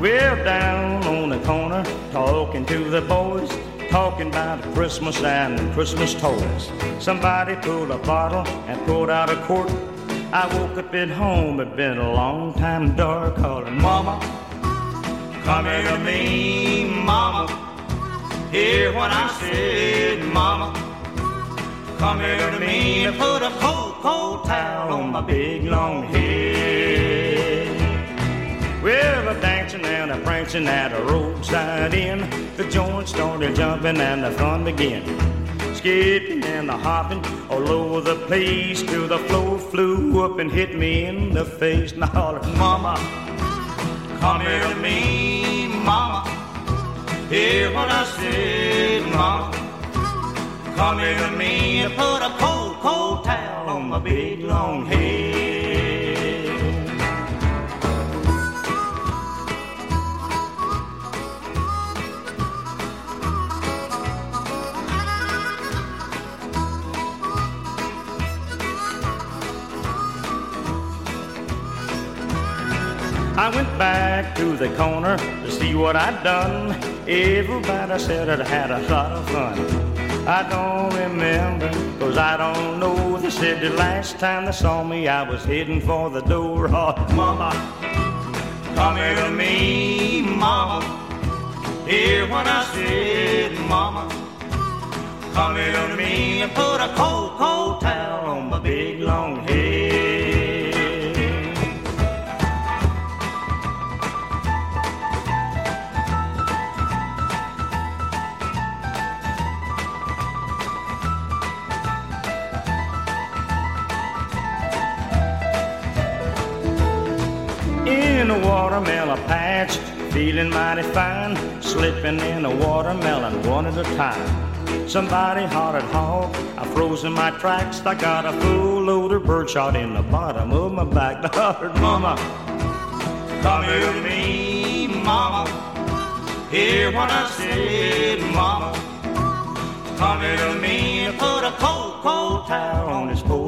We're down on the corner talking to the boys, talking about Christmas and Christmas toys. Somebody pulled a bottle and pulled out a quart. I woke up at home, it'd been a long time dark, calling Mama, come here to me, Mama. Hear what I said, Mama. Come here to me and put a cold, cold towel on my big long head. Well, a dancing and a prancing at a roadside inn. The joint started jumping and the fun began. Skipping and the hopping all over the place till the floor flew up and hit me in the face. And I hollered, Mama, come here to me, Mama. Hear what I said, Mama. Come here to me and put a cold, cold towel on my big long head. I went back to the corner to see what I'd done. Everybody said I'd had a lot of fun. I don't remember, 'cause I don't know. They said the last time they saw me I was heading for the door. Oh, Mama, come here to me, Mama. Hear what I said, Mama. Come here to me and put a cold, cold towel on my big long head. In a watermelon patch, feeling mighty fine, slipping in a watermelon one at a time. Somebody hollered hog, I froze in my tracks. I got a full load of birdshot in the bottom of my back. I hollered, Mama, come here to me, Mama. Hear what I said, Mama. Come here to me and put a cold, cold towel on his poor